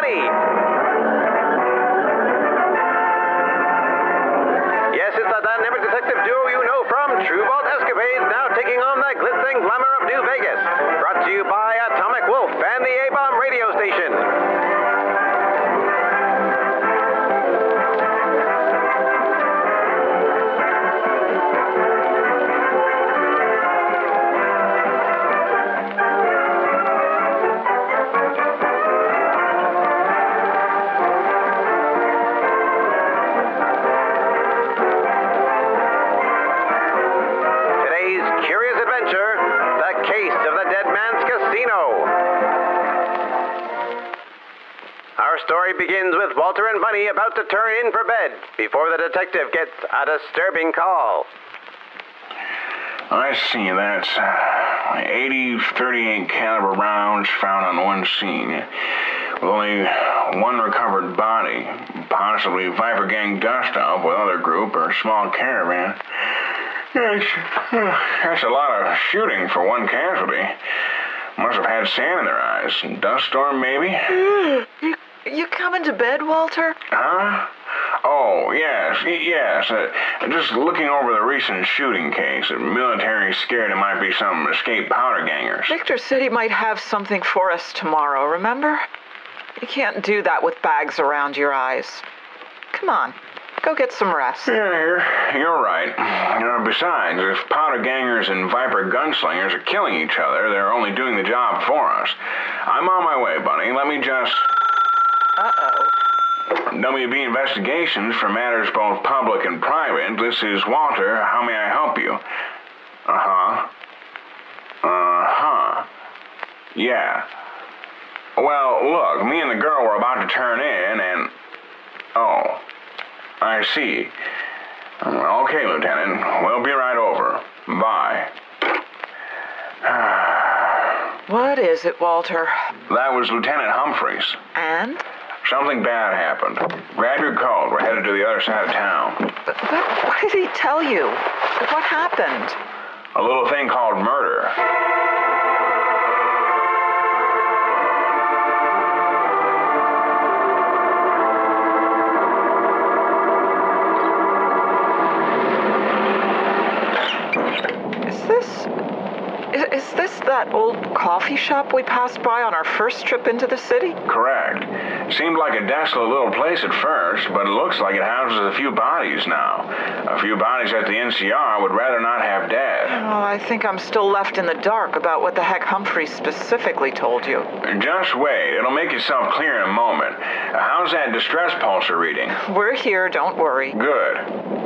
Bunny. Yes, it's that dynamic detective duo you know from True Vault Escapades, now taking on the glitz and glamour of New Vegas. Brought to you by Atomic Wolf and the A-Bomb radio station. Our story begins with Walter and Bunny about to turn in for bed before the detective gets a disturbing call. I see, that's 80 .38 caliber rounds found on one scene, with only one recovered body, possibly Viper Gang dust-up with other group or small caravan. That's a lot of shooting for one casualty. Must have had sand in their eyes. Dust storm, maybe? You coming to bed, Walter? Huh? Oh, yes. Just looking over the recent shooting case. The military scared it might be some escaped powder gangers. Victor said he might have something for us tomorrow, remember? You can't do that with bags around your eyes. Come on, go get some rest. Yeah, you're right. Besides, if powder gangers and Viper gunslingers are killing each other, they're only doing the job for us. I'm on my way, Bunny. Let me just... Uh-oh. WB Investigations for matters both public and private. This is Walter. How may I help you? Yeah. Well, look, me and the girl were about to turn in and... Oh, I see. Okay, Lieutenant. We'll be right over. Bye. What is it, Walter? That was Lieutenant Humphreys. And? Something bad happened. Grab your coat. We're headed to the other side of town. But what did he tell you? What happened? A little thing called murder. Is this that old coffee shop we passed by on our first trip into the city? Correct. Seemed like a desolate little place at first, but it looks like it houses a few bodies now. A few bodies that the NCR would rather not have dead. Oh, I think I'm still left in the dark about what the heck Humphrey specifically told you. Just wait. It'll make itself clear in a moment. How's that distress pulsar reading? We're here, don't worry. Good.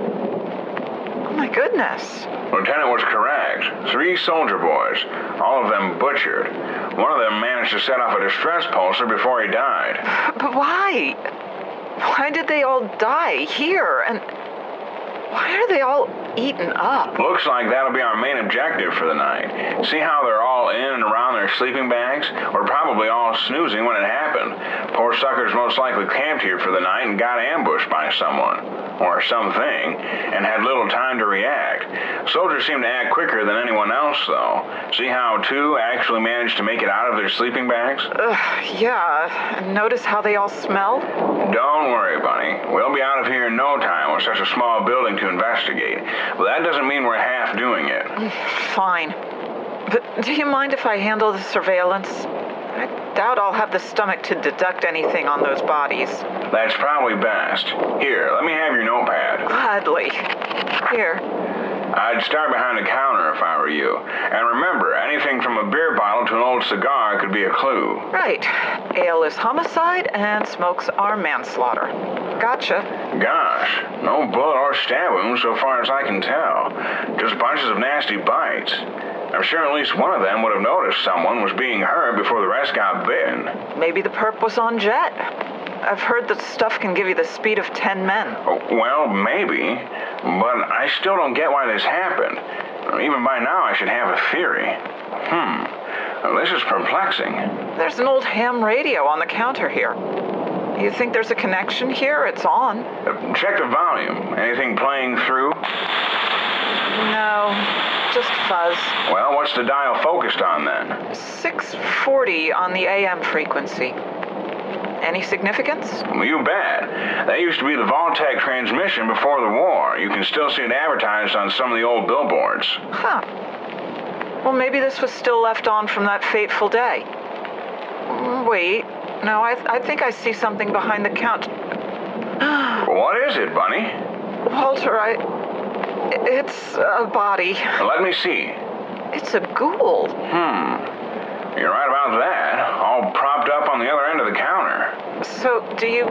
Oh, my goodness. Lieutenant was correct. 3 soldier boys, all of them butchered. One of them managed to set off a distress pulsar before he died. But why? Why did they all die here? And why are they all eaten up? Looks like that'll be our main objective for the night. See how they're all in and around their sleeping bags? We're probably all snoozing when it happened. Poor suckers most likely camped here for the night and got ambushed by someone. Or something, and had little time to react. Soldiers seem to act quicker than anyone else, though. See how 2 actually managed to make it out of their sleeping bags? Yeah. Notice how they all smell? Don't worry, Bunny. We'll be out of here in no time with such a small building to investigate. But that doesn't mean we're half doing it. Fine. But do you mind if I handle the surveillance? I doubt I'll have the stomach to deduct anything on those bodies. That's probably best. Here, let me have your notepad. Gladly. Here. I'd start behind the counter if I were you. And remember, anything from a beer bottle to an old cigar could be a clue. Right. Ale is homicide and smokes are manslaughter. Gotcha. Gosh, no bullet or stab wounds so far as I can tell. Just bunches of nasty bites. I'm sure at least one of them would have noticed someone was being hurt before the rest got bitten. Maybe the perp was on jet. I've heard that stuff can give you the speed of 10 men. Well, maybe. But I still don't get why this happened. Even by now, I should have a theory. This is perplexing. There's an old ham radio on the counter here. You think there's a connection here? It's on. Check the volume. Anything playing through? No, just fuzz. Well, what's the dial focused on then? 640 on the AM frequency. Any significance? Well, you bet. That used to be the Vault-Tec transmission before the war. You can still see it advertised on some of the old billboards. Huh. Well, maybe this was still left on from that fateful day. Wait. No, I think I see something behind the counter. What is it, Bunny? Walter, it's a body. Let me see. It's a ghoul. You're right about that. All propped up on the other end of the counter. So, do you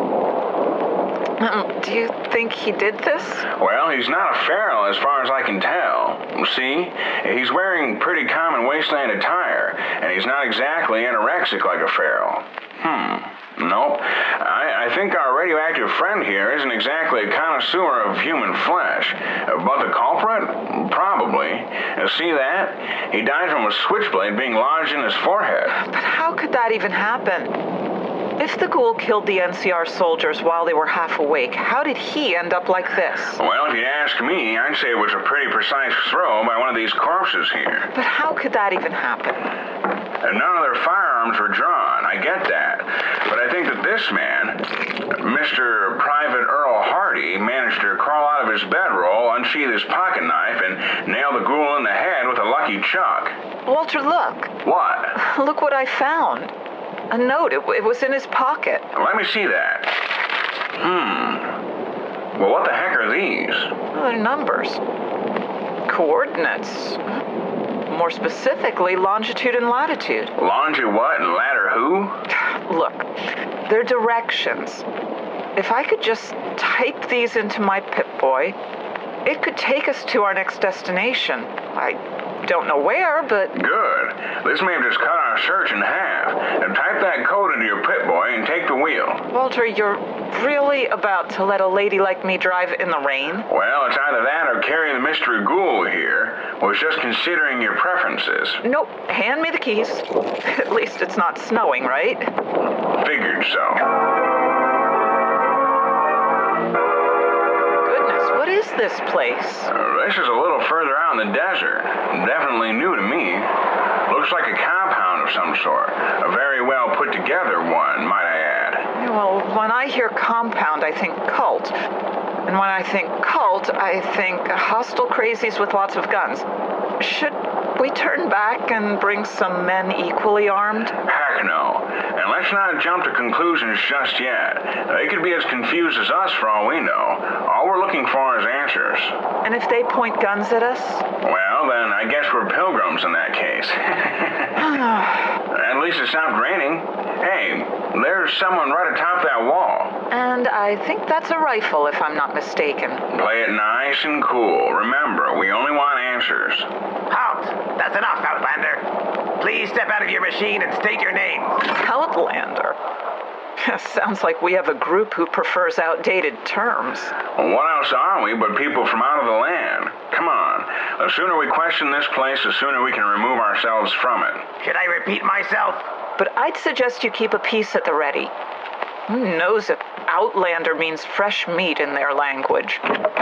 think he did this? Well, he's not a feral as far as I can tell. See? He's wearing pretty common wasteland attire, and he's not exactly anorexic like a feral. Nope. I think our radioactive friend here isn't exactly a connoisseur of human flesh. But the culprit? Probably. See that? He died from a switchblade being lodged in his forehead. But how could that even happen? If the ghoul killed the NCR soldiers while they were half awake, how did he end up like this? Well, if you ask me, I'd say it was a pretty precise throw by one of these corpses here. But how could that even happen? And none of their firearms were drawn, I get that. But I think that this man, Mr. Private Earl Hardy, managed to crawl out of his bedroll, unsheath his pocket knife, and nail the ghoul in the head with a lucky chuck. Walter, look. What? Look what I found. A note. It was in his pocket. Let me see that. Well, what the heck are these? Well, they're numbers. Coordinates. More specifically, longitude and latitude. Longi what and ladder who? Look, they're directions. If I could just type these into my Pip-Boy, it could take us to our next destination. I don't know where, but... Good. This may have just cut our search in half. Now type that code into your Pip-Boy and take the wheel. Walter, you're really about to let a lady like me drive in the rain? Well, it's either that or carry the mystery ghoul here. Was just considering your preferences. Nope. Hand me the keys. At least it's not snowing, right? Figured so. What is this place? This is a little further out in the desert. Definitely new to me. Looks like a compound of some sort. A very well put together one, might I add. Well, when I hear compound, I think cult. And when I think cult, I think hostile crazies with lots of guns. Should we turn back and bring some men equally armed? Heck no. And let's not jump to conclusions just yet. They could be as confused as us for all we know. All we're looking for is answers. And if they point guns at us? Well, then I guess we're pilgrims in that case. At least it stopped raining. Hey, there's someone right atop that wall. And I think that's a rifle, if I'm not mistaken. Play it nice and cool. Remember, we only want answers. Halt! That's enough, Outlander. Please step out of your machine and state your name. Outlander? Sounds like we have a group who prefers outdated terms. Well, what else are we but people from out of the land? Come on. The sooner we question this place, the sooner we can remove ourselves from it. Should I repeat myself? But I'd suggest you keep a piece at the ready. Who knows if Outlander means fresh meat in their language?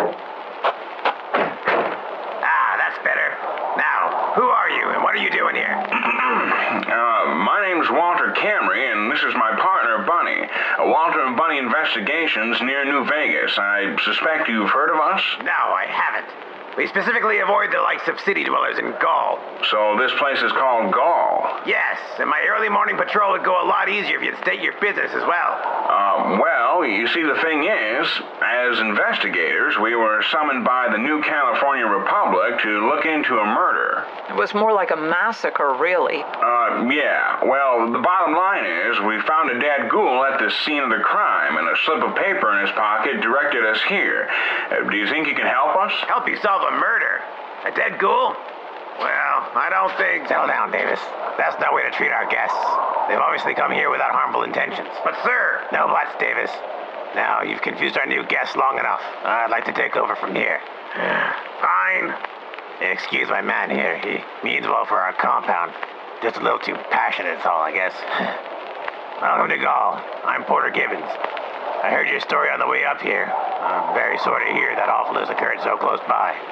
Ah, that's better. Now, who are you and what are you doing here? My name's Walter Camry, and this is my partner, Bunny. Walter and Bunny Investigations near New Vegas. I suspect you've heard of us? No, I haven't. We specifically avoid the likes of city dwellers in Gaul. So this place is called Gaul? Yes, and my early morning patrol would go a lot easier if you'd state your business as well. Well, you see, the thing is, as investigators, we were summoned by the New California Republic to look into a murder. It was more like a massacre, really. Yeah. Well, the bottom line is, we found a dead ghoul at the scene of the crime, and a slip of paper in his pocket directed us here. Do you think you can help us? Help you solve a murder? A dead ghoul? Well, I don't think... Settle down, Davis. That's no way to treat our guests. They've obviously come here without harmful intentions. But, sir... No buts, Davis. Now, you've confused our new guests long enough. I'd like to take over from here. Fine. Excuse my man here. He means well for our compound. Just a little too passionate is all, I guess. Welcome to Gaul. I'm Porter Gibbons. I heard your story on the way up here. I'm very sorry to hear that awful has occurred so close by.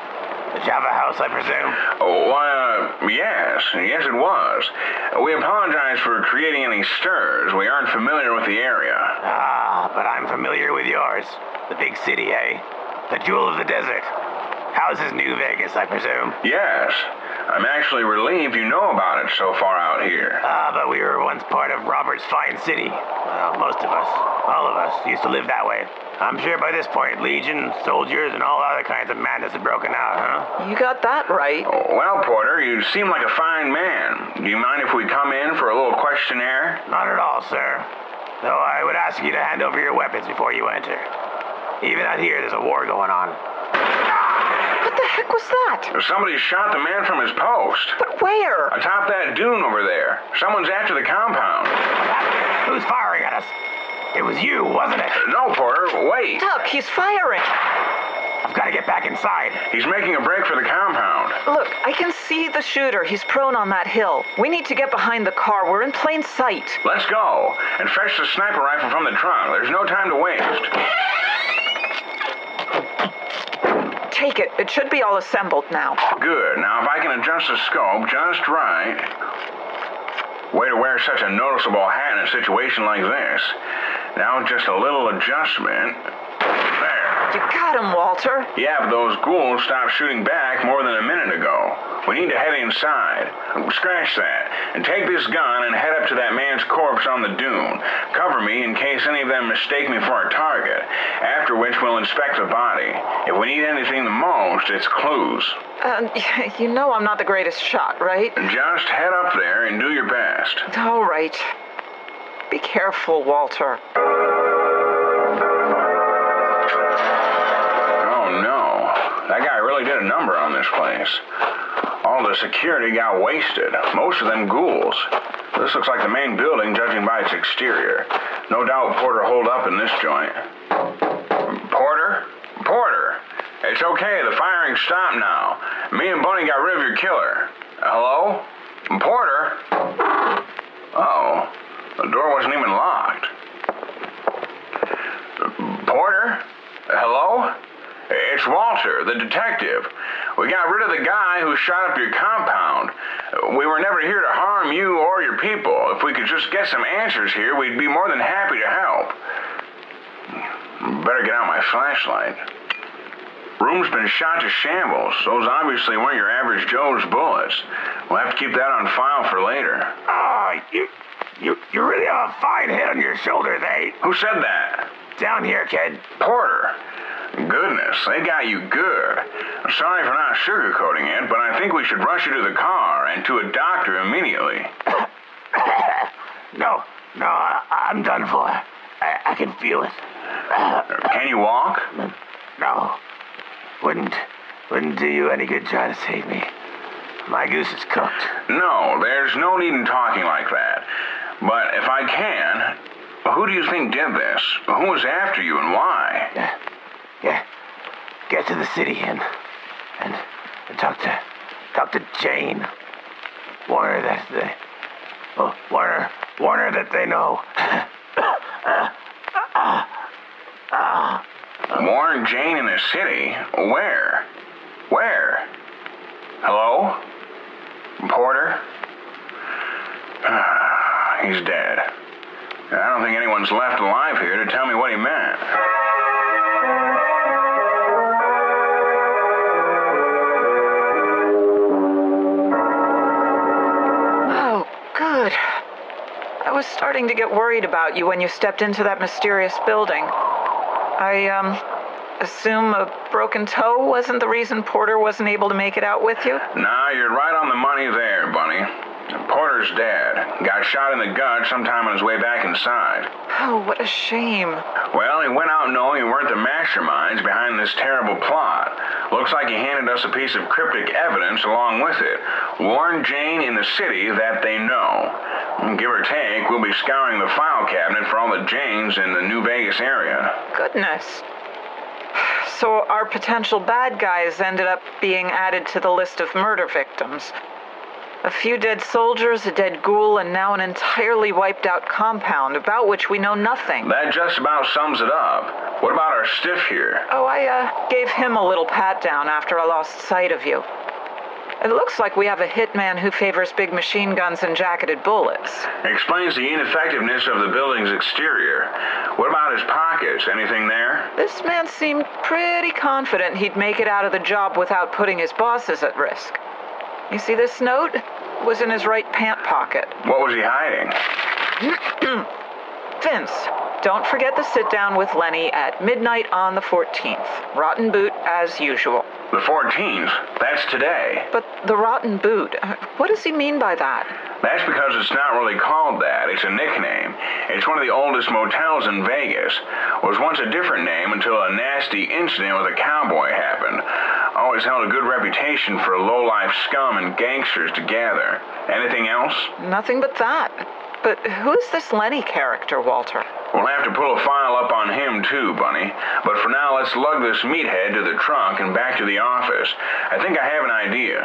The Java House, I presume? Yes it was. We apologize for creating any stirs. We aren't familiar with the area. Ah, but I'm familiar with yours. The big city, eh? The jewel of the desert. How's this New Vegas, I presume? Yes. I'm actually relieved you know about it so far out here. But we were once part of Robert's fine city. Well, most of us, all of us, used to live that way. I'm sure by this point, Legion, soldiers, and all other kinds of madness had broken out, huh? You got that right. Well, Porter, you seem like a fine man. Do you mind if we come in for a little questionnaire? Not at all, sir. Though I would ask you to hand over your weapons before you enter. Even out here, there's a war going on. What the heck was that? Somebody shot the man from his post. But where? Atop that dune over there. Someone's after the compound. Who's firing at us? It was you, wasn't it? No, Porter, wait. Duck, he's firing. I've got to get back inside. He's making a break for the compound. Look, I can see the shooter. He's prone on that hill. We need to get behind the car. We're in plain sight. Let's go and fetch the sniper rifle from the trunk. There's no time to waste. Take it. It should be all assembled now. Good. Now, if I can adjust the scope just right. Way to wear such a noticeable hat in a situation like this. Now, just a little adjustment. There. You got him, Walter. Yeah, but those ghouls stopped shooting back more than a minute ago. We need to head inside. Scratch that. And take this gun and head up to that man's corpse on the dune. Cover me in case any of them mistake me for a target. After which we'll inspect the body. If we need anything the most, it's clues. You know I'm not the greatest shot, right? Just head up there and do your best. All right. Be careful, Walter. Oh, no. That guy really did a number on this place. All the security got wasted. Most of them ghouls. This looks like the main building, judging by its exterior. No doubt Porter holed up in this joint. Porter? Porter! It's okay, the firing stopped now. Me and Bunny got rid of your killer. Hello? Porter? Uh-oh. The door wasn't even locked. Porter? Hello? It's Walter, the detective. We got rid of the guy who shot up your compound. We were never here to harm you or your people. If we could just get some answers here, we'd be more than happy to help. Better get out my flashlight. Room's been shot to shambles. Those obviously weren't your average Joe's bullets. We'll have to keep that on file for later. Oh, you really have a fine head on your shoulders, eh? Who said that? Down here, kid. Porter. Goodness, they got you good. I'm sorry for not sugarcoating it, but I think we should rush you to the car and to a doctor immediately. No, I'm done for. I can feel it. Can you walk? No. Wouldn't do you any good trying to save me. My goose is cooked. No, there's no need in talking like that. But if I can, who do you think did this? Who was after you and why? Yeah. Get to the city and talk to Jane. Warn her that they know. Warren Jane in the city? Where? Where? Hello? Porter? He's dead. I don't think anyone's left alive here to tell me what he meant. Oh, good. I was starting to get worried about you when you stepped into that mysterious building. I assume a broken toe wasn't the reason Porter wasn't able to make it out with you? Nah, you're right on the money there, Bunny. Porter's dead. Got shot in the gut sometime on his way back inside. Oh, what a shame. Well, he went out knowing we weren't the masterminds behind this terrible plot. Looks like he handed us a piece of cryptic evidence along with it. Warn Jane in the city that they know. Give or take, we'll be scouring the file cabinet for all the Janes in the New Vegas area. Goodness. So our potential bad guys ended up being added to the list of murder victims. A few dead soldiers, a dead ghoul, and now an entirely wiped out compound about which we know nothing. That just about sums it up. What about our stiff here? Oh, I gave him a little pat down after I lost sight of you. It looks like we have a hitman who favors big machine guns and jacketed bullets. Explains the ineffectiveness of the building's exterior. What about his pockets? Anything there? This man seemed pretty confident he'd make it out of the job without putting his bosses at risk. You see this note? It was in his right pant pocket. What was he hiding? Vince, don't forget the sit-down with Lenny at midnight on the 14th. Rotten boot as usual. The 14th? That's today. But the rotten boot, what does he mean by that? That's because it's not really called that. It's a nickname. It's one of the oldest motels in Vegas. Was once a different name until a nasty incident with a cowboy happened. Always held a good reputation for low-life scum and gangsters to gather. Anything else? Nothing but that. But who's this Lenny character, Walter? We'll have to pull a file up on him too, Bunny. But for now, let's lug this meathead to the trunk and back to the office. I think I have an idea.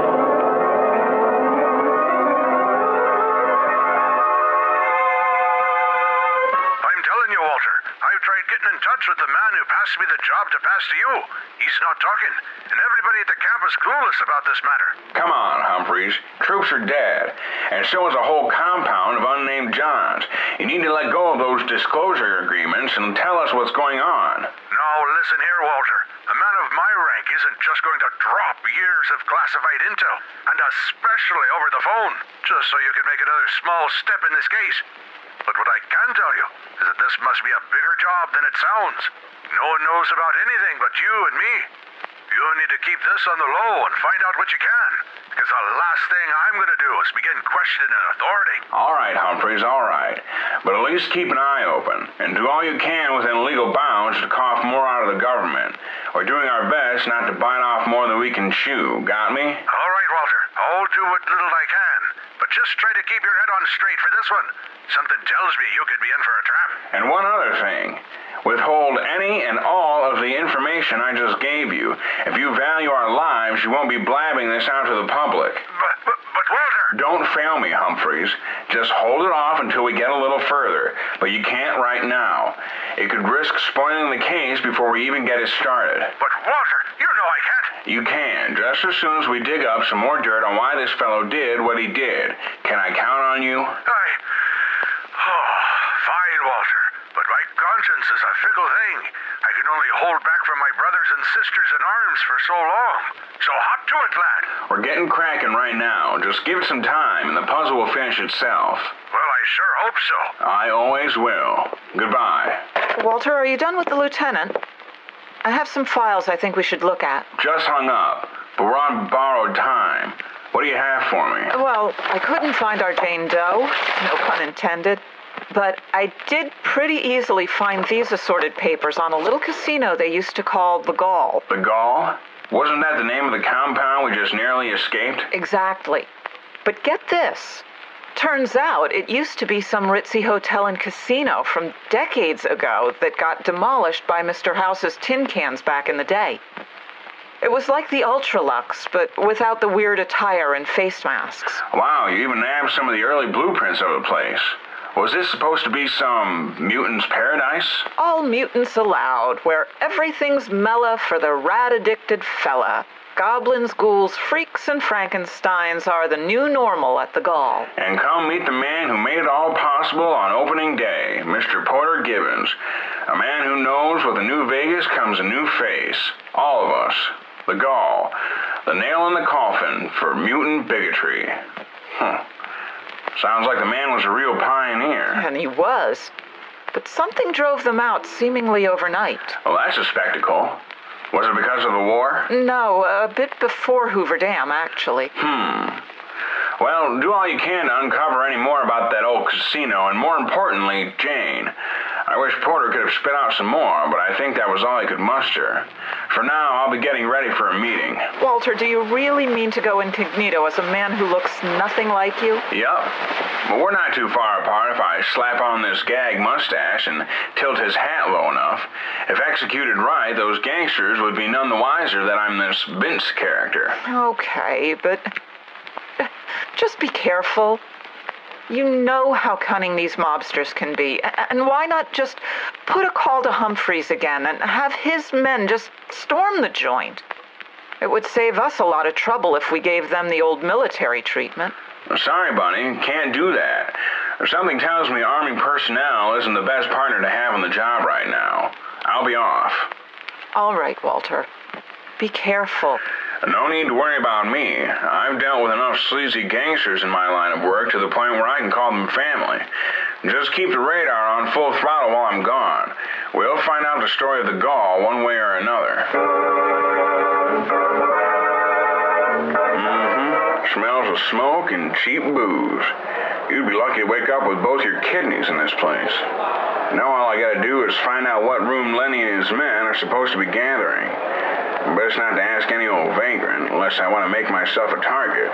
I'm telling you, Walter, I've tried getting in touch with the man who passed me the job to pass to you. He's not talking, and everybody at the camp is clueless about this matter. Come on, Humphreys. Troops are dead, and so is a whole compound of unnamed Johns. You need to let go of those disclosure agreements and tell us what's going on. Now, listen here, Walter. A man of my rank isn't just going to drop years of classified intel, and especially over the phone, just so you can make another small step in this case. But what I can tell you is that this must be a bigger job than it sounds. No one knows about anything but you and me. You need to keep this on the low and find out what you can, because the last thing I'm going to do is begin questioning authority. All right, Humphreys, all right. But at least keep an eye open, and do all you can within legal bounds to cough more out of the government. We're doing our best not to bite off more than we can chew. Got me? All right, Walter. I'll do what little I can, but just try to keep your head on straight for this one. Something tells me you could be in for a trap. And one other thing. Withhold any and all of the information I just gave you. If you value our lives, you won't be blabbing this out to the public. But Walter... Don't fail me, Humphreys. Just hold it off until we get a little further. But you can't right now. It could risk spoiling the case before we even get it started. But Walter, you know I can't. You can, just as soon as we dig up some more dirt on why this fellow did what he did. Can I count on you? Fine, Walter. But my conscience is a fickle thing. I can only hold back from my brothers and sisters in arms for so long. So hop to it, lad. We're getting cracking right now. Just give it some time, and the puzzle will finish itself. Well, I sure hope so. I always will. Goodbye. Walter, are you done with the lieutenant? I have some files I think we should look at. Just hung up, but we're on borrowed time. What do you have for me? Well, I couldn't find our Jane Doe, no pun intended. But I did pretty easily find these assorted papers on a little casino they used to call the Gall. The Gall? Wasn't that the name of the compound we just narrowly escaped? Exactly. But get this. Turns out it used to be some ritzy hotel and casino from decades ago that got demolished by Mr. House's tin cans back in the day. It was like the Ultralux, but without the weird attire and face masks. Wow, you even nabbed some of the early blueprints of the place. Was this supposed to be some mutant's paradise? All mutants allowed, where everything's mela for the rat-addicted fella. Goblins, ghouls, freaks, and Frankensteins are the new normal at the Gall. And come meet the man who made it all possible on opening day, Mr. Porter Gibbons. A man who knows with a new Vegas comes a new face. All of us. The Gall. The nail in the coffin for mutant bigotry. Sounds like the man was a real pioneer. And he was. But something drove them out seemingly overnight. Well, that's a spectacle. Was it because of the war? No, a bit before Hoover Dam, actually. Well, do all you can to uncover any more about that old casino, and more importantly, Jane. I wish Porter could have spit out some more, but I think that was all he could muster. For now, I'll be getting ready for a meeting. Walter, do you really mean to go incognito as a man who looks nothing like you? Yup. But we're not too far apart if I slap on this gag mustache and tilt his hat low enough. If executed right, those gangsters would be none the wiser that I'm this Vince character. Okay, but Just be careful. You know how cunning these mobsters can be. And why not just put a call to Humphreys again and have his men just storm the joint? It would save us a lot of trouble if we gave them the old military treatment. Sorry, Bunny, can't do that. Something tells me Army personnel isn't the best partner to have on the job right now. I'll be off. All right, Walter. Be careful. No need to worry about me. I've dealt with enough sleazy gangsters in my line of work to the point where I can call them family. Just keep the radar on full throttle while I'm gone. We'll find out the story of the Gaul one way or another. Smells of smoke and cheap booze. You'd be lucky to wake up with both your kidneys in this place. Now all I gotta do is find out what room Lenny and his men are supposed to be gathering. Best not to ask any old vagrant unless I want to make myself a target.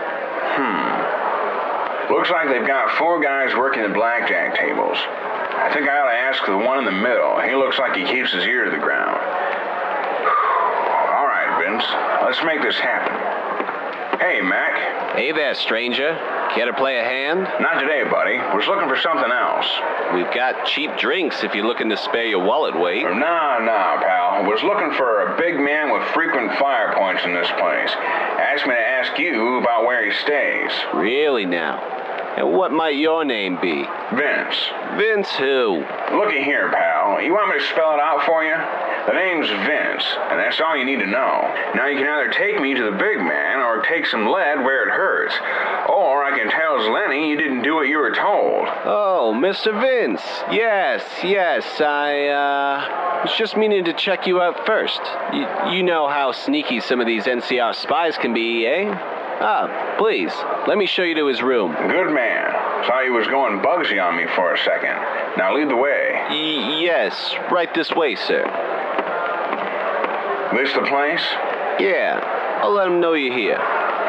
Looks like they've got 4 guys working the blackjack tables. I think I ought to ask the one in the middle. He looks like he keeps his ear to the ground. All right, Vince. Let's make this happen. Hey, Mac. Hey there, stranger. Care to play a hand? Not today, buddy. Was looking for something else. We've got cheap drinks if you're looking to spare your wallet weight. Nah, pal. Was looking for a big man with frequent fire points in this place. Asked me to ask you about where he stays. Really now? And what might your name be? Vince. Vince who? Looky here, pal. You want me to spell it out for you? The name's Vince, and that's all you need to know. Now you can either take me to the big man or take some lead where it hurts. Or I can tell Lenny you didn't do what you were told. Oh, Mr. Vince. Yes. I was just meaning to check you out first. You know how sneaky some of these NCR spies can be, eh? Please, let me show you to his room. Good man. Thought he was going Bugsy on me for a second. Now lead the way. Yes, right this way, sir. This the place? Yeah, I'll let him know you're here.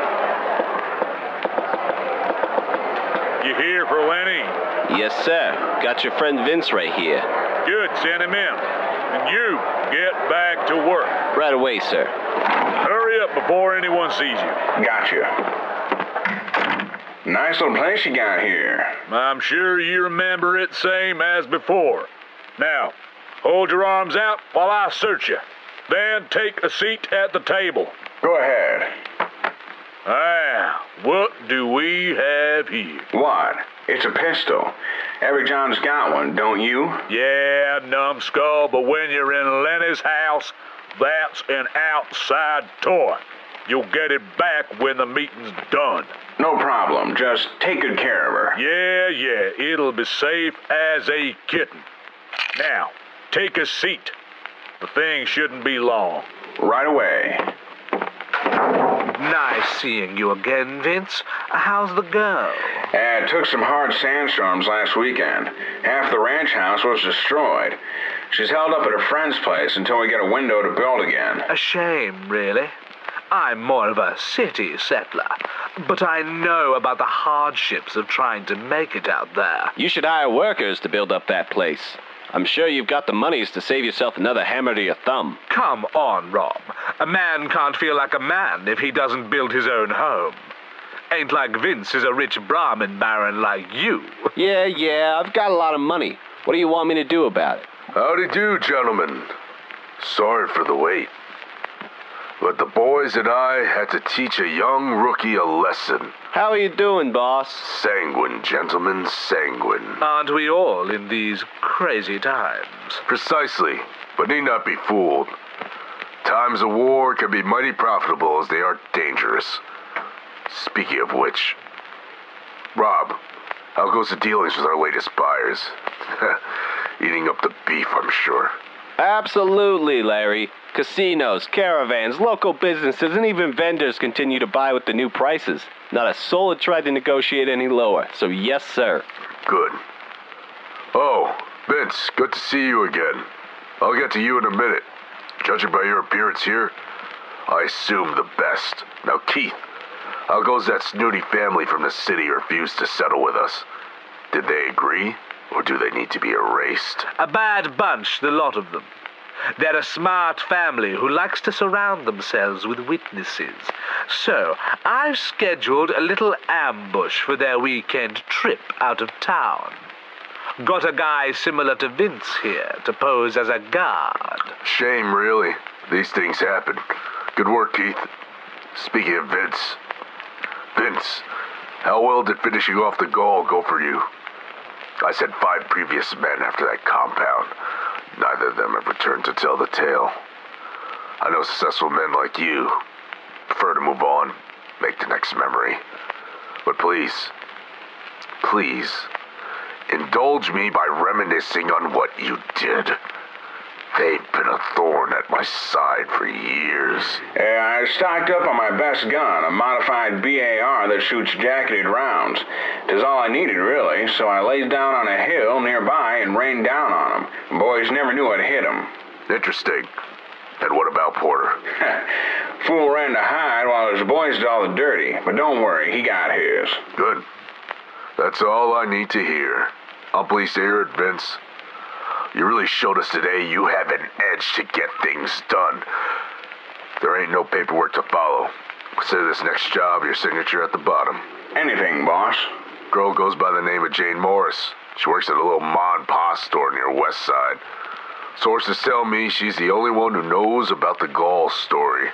You here for Lenny? Yes, sir. Got your friend Vince right here. Good, send him in. And you, get back to work. Right away, sir. Hurry up before anyone sees you. Gotcha. Nice little place you got here. I'm sure you remember it same as before. Now, hold your arms out while I search you. Then take a seat at the table. Go ahead. What do we have here? What? It's a pistol. Every John's got one, don't you? Yeah, numbskull, but when you're in Lenny's house, that's an outside toy. You'll get it back when the meeting's done. No problem. Just take good care of her. Yeah, it'll be safe as a kitten. Now, take a seat. The thing shouldn't be long. Right away. Nice seeing you again, Vince. How's the girl? Took some hard sandstorms last weekend. Half the ranch house was destroyed. She's held up at a friend's place until we get a window to build again. A shame, really. I'm more of a city settler, but I know about the hardships of trying to make it out there. You should hire workers to build up that place. I'm sure you've got the monies to save yourself another hammer to your thumb. Come on, Rob. A man can't feel like a man if he doesn't build his own home. Ain't like Vince is a rich Brahmin baron like you. Yeah, I've got a lot of money. What do you want me to do about it? Howdy do, gentlemen. Sorry for the wait. But the boys and I had to teach a young rookie a lesson. How are you doing, boss? Sanguine, gentlemen, sanguine. Aren't we all in these crazy times? Precisely, but need not be fooled. Times of war can be mighty profitable as they are dangerous. Speaking of which, Rob, how goes the dealings with our latest buyers? Eating up the beef, I'm sure. Absolutely, Larry. Casinos, caravans, local businesses, and even vendors continue to buy with the new prices. Not a soul had tried to negotiate any lower, so yes, sir. Good. Oh, Vince, good to see you again. I'll get to you in a minute. Judging by your appearance here, I assume the best. Now, Keith, how goes that snooty family from the city who refused to settle with us? Did they agree, or do they need to be erased? A bad bunch, the lot of them. They're a smart family who likes to surround themselves with witnesses. So, I've scheduled a little ambush for their weekend trip out of town. Got a guy similar to Vince here to pose as a guard. Shame, really. These things happen. Good work, Keith. Speaking of Vince. Vince, how well did finishing off the Gaul go for you? I sent 5 previous men after that compound. Neither of them have returned to tell the tale. I know successful men like you prefer to move on, make the next memory. But please, indulge me by reminiscing on what you did. They've been a thorn at my side for years. I stocked up on my best gun, a modified BAR that shoots jacketed rounds. 'Tis all I needed, really, so I laid down on a hill nearby and rained down on 'em. Boys never knew I'd hit 'em. Interesting. And what about Porter? Fool ran to hide while his boys did all the dirty, but don't worry, he got his. Good. That's all I need to hear. I'm pleased to hear it, Vince. You really showed us today you have an edge to get things done. There ain't no paperwork to follow. Consider this next job your signature at the bottom. Anything, boss. Girl goes by the name of Jane Morris. She works at a little ma and pa store near West Side. Sources tell me she's the only one who knows about the Gaul story.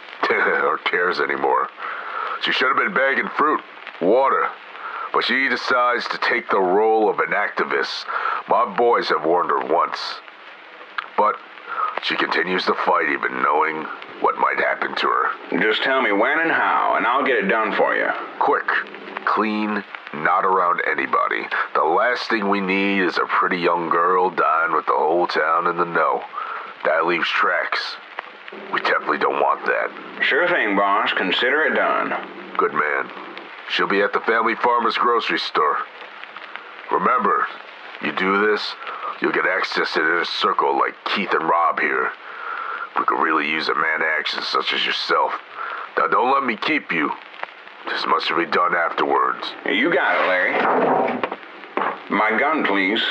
Or cares anymore. She should have been bagging fruit, water. But she decides to take the role of an activist. My boys have warned her once. But she continues to fight even knowing what might happen to her. Just tell me when and how, and I'll get it done for you. Quick, clean, not around anybody. The last thing we need is a pretty young girl dying with the whole town in the know. That leaves tracks. We definitely don't want that. Sure thing, boss. Consider it done. Good man. She'll be at the Family Farmers grocery store. Remember, you do this, you'll get access to their circle like Keith and Rob here. We could really use a man of action such as yourself. Now don't let me keep you. This must be done afterwards. You got it, Larry. My gun, please.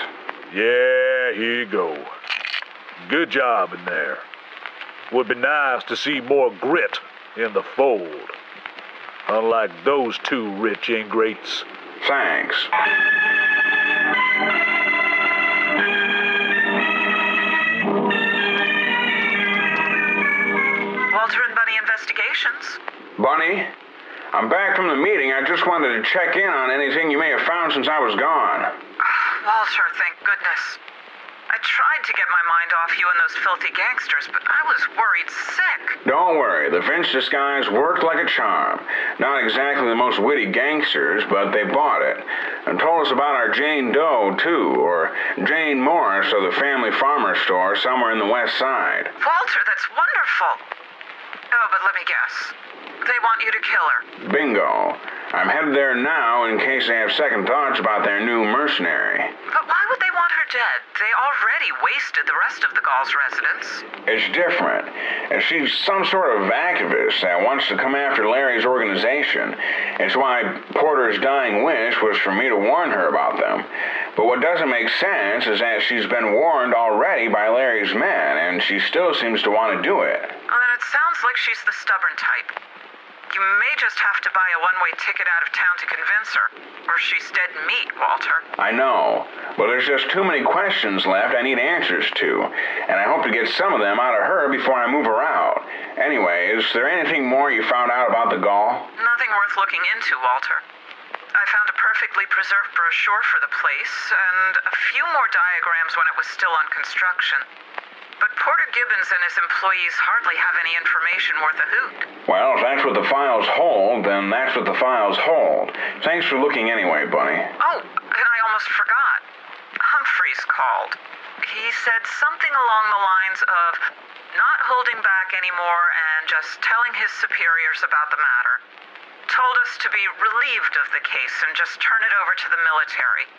Yeah, here you go. Good job in there. Would be nice to see more grit in the fold. Unlike those 2 rich ingrates. Thanks. Walter and Bunny Investigations. Bunny, I'm back from the meeting. I just wanted to check in on anything you may have found since I was gone. Walter, thank goodness. I tried to get my mind off you and those filthy gangsters, but I was worried sick. Don't worry, the Finch disguise worked like a charm. Not exactly the most witty gangsters, but they bought it. And told us about our Jane Doe, too, or Jane Morris of the Family Farmer store somewhere in the West Side. Walter, that's wonderful. Oh, but let me guess. They want you to kill her. Bingo. I'm headed there now in case they have second thoughts about their new mercenary. But why would they want her dead? They already wasted the rest of the Gaul's residents. It's different. And she's some sort of activist that wants to come after Larry's organization. It's why Porter's dying wish was for me to warn her about them. But what doesn't make sense is that she's been warned already by Larry's men, and she still seems to want to do it. Well, then it sounds like she's the stubborn type. You may just have to buy a one-way ticket out of town to convince her, or she's dead meat, Walter. I know, but there's just too many questions left I need answers to, and I hope to get some of them out of her before I move her out. Anyway, is there anything more you found out about the Gaul? Nothing worth looking into, Walter. I found a perfectly preserved brochure for the place, and a few more diagrams when it was still on construction. But Porter Gibbons and his employees hardly have any information worth a hoot. Well, if that's what the files hold, then that's what the files hold. Thanks for looking anyway, Bunny. Oh, and I almost forgot. Humphreys called. He said something along the lines of not holding back anymore and just telling his superiors about the matter. Told us to be relieved of the case and just turn it over to the military.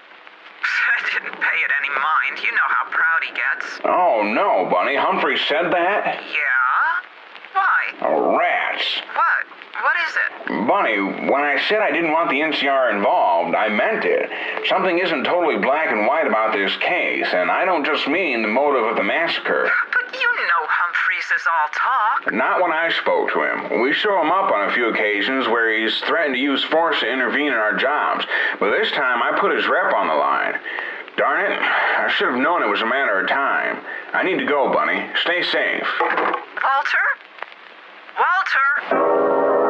I didn't pay it any mind. You know how proud he gets. Oh, no, Bunny. Humphrey said that? Yeah? Why? Oh, rats. What? What is it? Bunny, when I said I didn't want the NCR involved, I meant it. Something isn't totally black and white about this case, and I don't just mean the motive of the massacre. But you know Humphreys is all talk. Not when I spoke to him. We show him up on a few occasions where he's threatened to use force to intervene in our jobs, but this time I put his rep on the line. Darn it, I should have known it was a matter of time. I need to go, Bunny. Stay safe. Walter? Walter?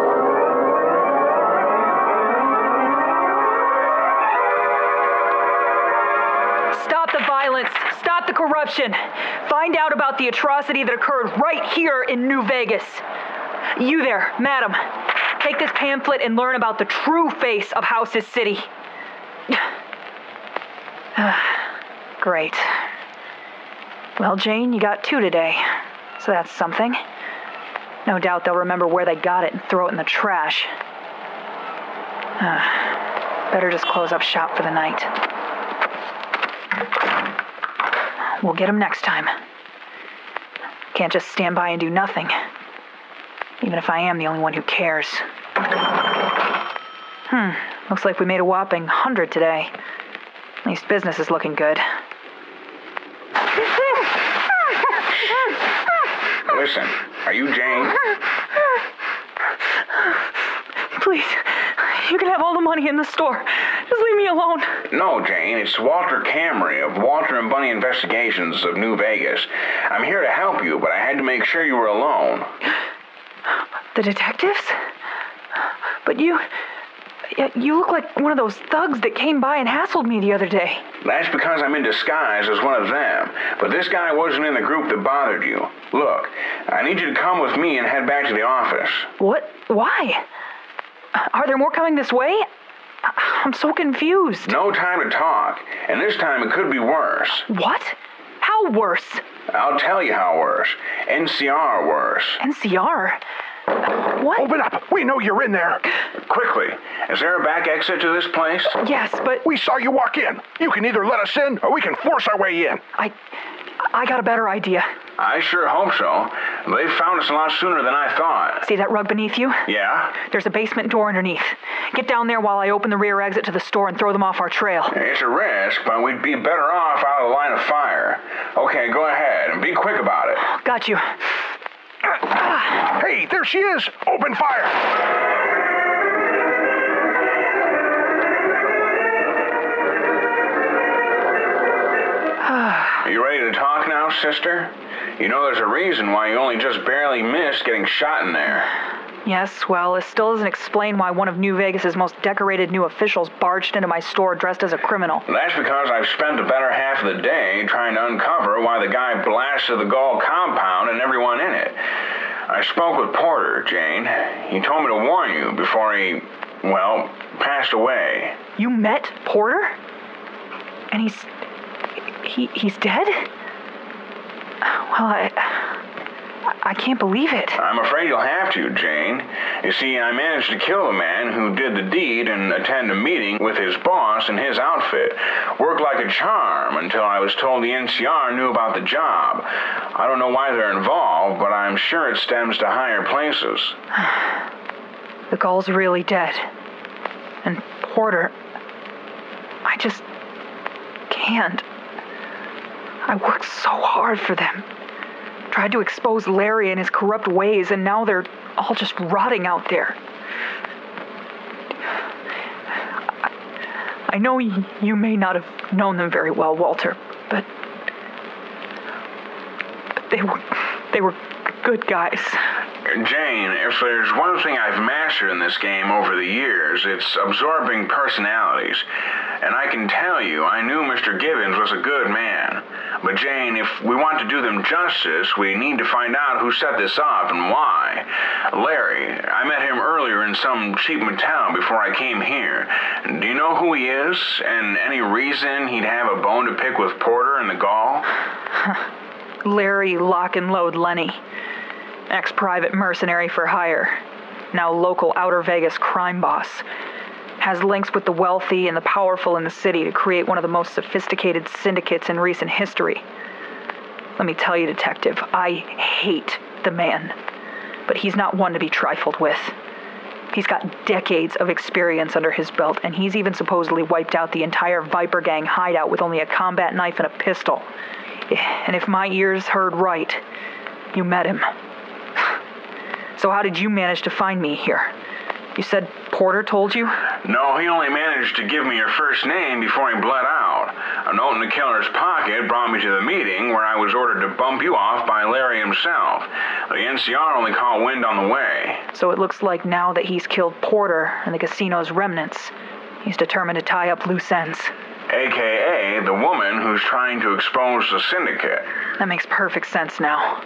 Stop the violence. Stop the corruption. Find out about the atrocity that occurred right here in New Vegas. You there, madam. Take this pamphlet and learn about the true face of House's City. Great. Well, Jane, you got 2 today, so that's something. No doubt they'll remember where they got it and throw it in the trash. Better just close up shop for the night. We'll get them next time. Can't just stand by and do nothing. Even if I am the only one who cares. Looks like we made a whopping 100 today. At least business is looking good. Listen, are you Jane? Please, you can have all the money in the store. Just leave me alone. No, Jane, it's Walter Camry of Walter and Bunny Investigations of New Vegas. I'm here to help you, but I had to make sure you were alone. The detectives? But you look like one of those thugs that came by and hassled me the other day. That's because I'm in disguise as one of them. But this guy wasn't in the group that bothered you. Look, I need you to come with me and head back to the office. What? Why? Are there more coming this way? I'm so confused. No time to talk. And this time it could be worse. What? How worse? I'll tell you how worse. NCR worse. NCR? What? Open up. We know you're in there. Quickly. Is there a back exit to this place? Yes, but We saw you walk in. You can either let us in or we can force our way in. I got a better idea. I sure hope so. They found us a lot sooner than I thought. See that rug beneath you? Yeah? There's a basement door underneath. Get down there while I open the rear exit to the store and throw them off our trail. It's a risk, but we'd be better off out of the line of fire. Okay, go ahead and be quick about it. Got you. Hey, there she is. Open fire. Are you ready to talk now, sister? You know there's a reason why you only just barely missed getting shot in there. Yes, well, it still doesn't explain why one of New Vegas's most decorated new officials barged into my store dressed as a criminal. That's because I've spent the better half of the day trying to uncover why the guy blasted the Gall compound and everyone in it. I spoke with Porter, Jane. He told me to warn you before he, passed away. You met Porter? And he's dead? Well, I can't believe it. I'm afraid you'll have to, Jane. You see, I managed to kill the man who did the deed and attend a meeting with his boss in his outfit. Worked like a charm until I was told the NCR knew about the job. I don't know why they're involved, but I'm sure it stems to higher places. The Gall's really dead. And Porter, I just can't. I worked so hard for them. Tried to expose Larry and his corrupt ways, and now they're all just rotting out there. I know you may not have known them very well, Walter, but they were good guys. Jane, if there's one thing I've mastered in this game over the years, it's absorbing personalities. And I can tell you, I knew Mr. Gibbons was a good man. But Jane, if we want to do them justice, we need to find out who set this up and why. Larry, I met him earlier in some cheap motel before I came here. Do you know who he is? And any reason he'd have a bone to pick with Porter and the Gall? Larry Lock and Load Lenny. Ex-private mercenary for hire. Now local Outer Vegas crime boss. Has links with the wealthy and the powerful in the city to create one of the most sophisticated syndicates in recent history. Let me tell you, Detective, I hate the man. But he's not one to be trifled with. He's got decades of experience under his belt, and he's even supposedly wiped out the entire Viper Gang hideout with only a combat knife and a pistol. And if my ears heard right, you met him. So how did you manage to find me here? You said Porter told you? No, he only managed to give me your first name before he bled out. A note in the killer's pocket brought me to the meeting where I was ordered to bump you off by Larry himself. The NCR only caught wind on the way. So it looks like now that he's killed Porter and the casino's remnants, he's determined to tie up loose ends. AKA the woman who's trying to expose the syndicate. That makes perfect sense now.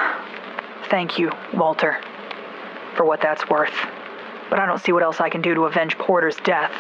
Thank you, Walter, for what that's worth. But I don't see what else I can do to avenge Porter's death,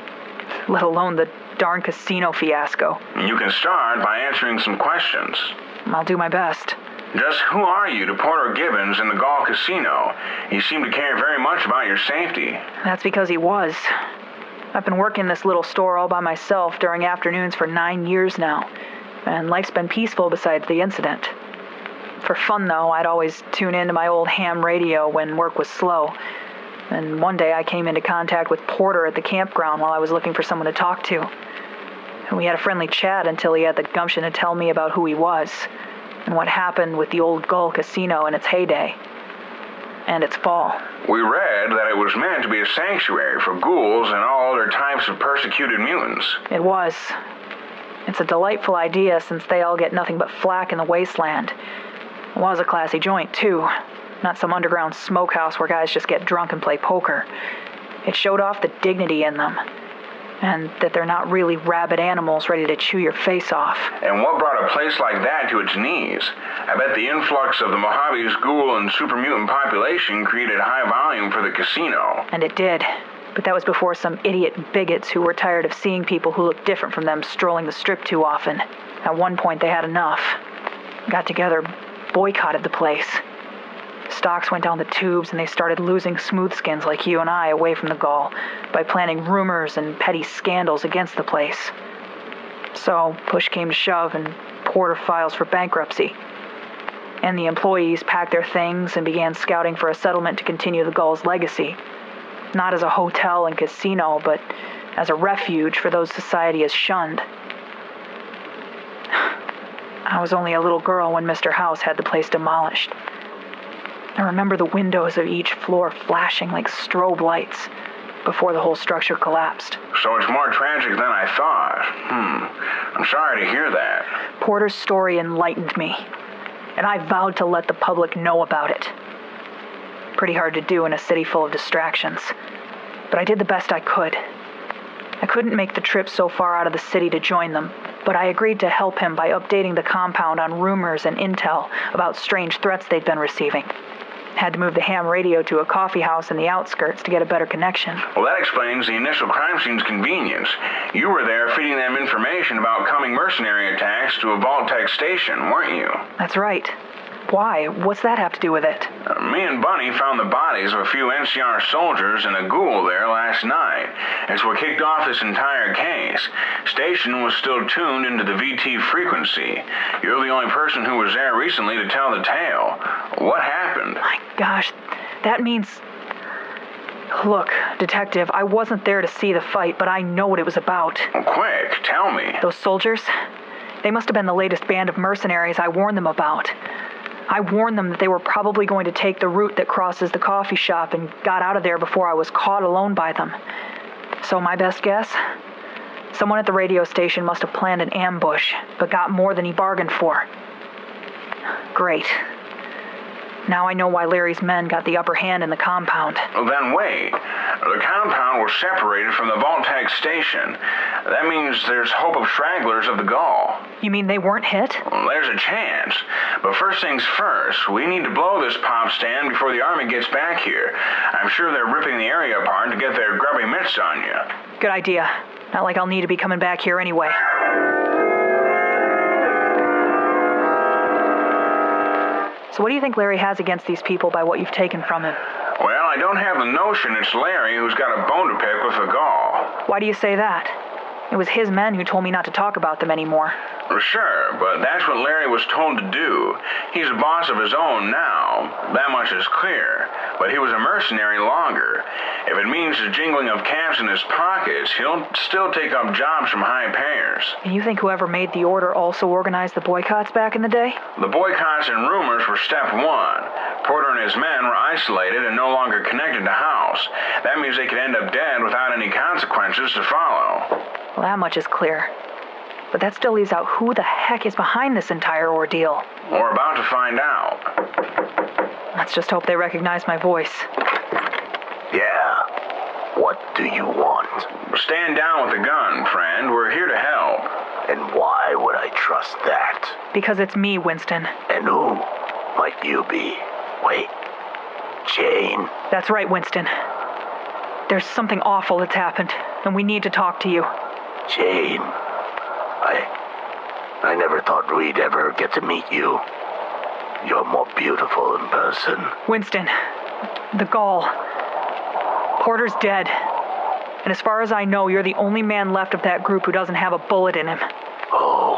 let alone the darn casino fiasco. You can start by answering some questions. I'll do my best. Just who are you to Porter Gibbons in the Gall Casino? He seemed to care very much about your safety. That's because he was. I've been working this little store all by myself during afternoons for 9 years now, and life's been peaceful besides the incident. For fun, though, I'd always tune into my old ham radio when work was slow. And one day I came into contact with Porter at the campground while I was looking for someone to talk to. And we had a friendly chat until he had the gumption to tell me about who he was and what happened with the old Gull Casino in its heyday and its fall. We read that it was meant to be a sanctuary for ghouls and all other types of persecuted mutants. It was. It's a delightful idea since they all get nothing but flack in the wasteland. It was a classy joint, too. Not some underground smokehouse where guys just get drunk and play poker. It showed off the dignity in them, and that they're not really rabid animals ready to chew your face off. And what brought a place like that to its knees? I bet the influx of the Mojave's ghoul and super mutant population created high volume for the casino. And it did. But that was before some idiot bigots who were tired of seeing people who looked different from them strolling the strip too often. At one point they had enough. Got together, boycotted the place. Stocks went down the tubes and they started losing smooth skins like you and I away from the Gall by planning rumors and petty scandals against the place. So push came to shove and Porter files for bankruptcy. And the employees packed their things and began scouting for a settlement to continue the Gull's legacy. Not as a hotel and casino, but as a refuge for those society has shunned. I was only a little girl when Mr. House had the place demolished. I remember the windows of each floor flashing like strobe lights before the whole structure collapsed. So it's more tragic than I thought. I'm sorry to hear that. Porter's story enlightened me, and I vowed to let the public know about it. Pretty hard to do in a city full of distractions, but I did the best I could. I couldn't make the trip so far out of the city to join them, but I agreed to help him by updating the compound on rumors and intel about strange threats they'd been receiving. Had to move the ham radio to a coffee house in the outskirts to get a better connection. Well, that explains the initial crime scene's convenience. You were there feeding them information about coming mercenary attacks to a Vault-Tec station, weren't you? That's right. Why? What's that have to do with it? Me and Bunny found the bodies of a few NCR soldiers and a ghoul there last night. As we kicked off this entire case, station was still tuned into the VT frequency. You're the only person who was there recently to tell the tale. What happened? My gosh, that means... Look, Detective, I wasn't there to see the fight, but I know what it was about. Well, quick, tell me. Those soldiers? They must have been the latest band of mercenaries I warned them about. I warned them that they were probably going to take the route that crosses the coffee shop and got out of there before I was caught alone by them. So my best guess? Someone at the radio station must have planned an ambush, but got more than he bargained for. Great. Now I know why Larry's men got the upper hand in the compound. Well, then wait. The compound was separated from the Vault-Tec station. That means there's hope of stragglers of the Gall. You mean they weren't hit? Well, there's a chance. But first things first, we need to blow this pop stand before the army gets back here. I'm sure they're ripping the area apart to get their grubby mitts on you. Good idea. Not like I'll need to be coming back here anyway. So what do you think Larry has against these people by what you've taken from him? Well, I don't have the notion it's Larry who's got a bone to pick with the Gall. Why do you say that? It was his men who told me not to talk about them anymore. Sure, but that's what Larry was told to do. He's a boss of his own now. That much is clear. But he was a mercenary longer. If it means the jingling of cash in his pockets, he'll still take up jobs from high payers. And you think whoever made the order also organized the boycotts back in the day? The boycotts and rumors were step one. Porter and his men were isolated and no longer connected to House. That means they could end up dead without any consequences to follow. Well, that much is clear. But that still leaves out who the heck is behind this entire ordeal. We're about to find out. Let's just hope they recognize my voice. Yeah. What do you want? Stand down with the gun, friend. We're here to help. And why would I trust that? Because it's me, Winston. And who might you be? Wait. Jane? That's right, Winston. There's something awful that's happened, and we need to talk to you. Jane. I never thought we'd ever get to meet you. You're more beautiful in person. Winston, the Gaul. Porter's dead. And as far as I know, you're the only man left of that group who doesn't have a bullet in him. Oh,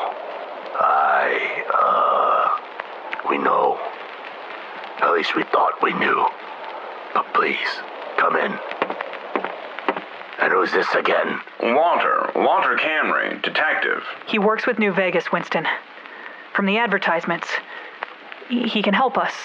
we know. At least we thought we knew. But please, come in. And who's this again? Walter Camry, detective. He works with New Vegas, Winston. From the advertisements. He can help us.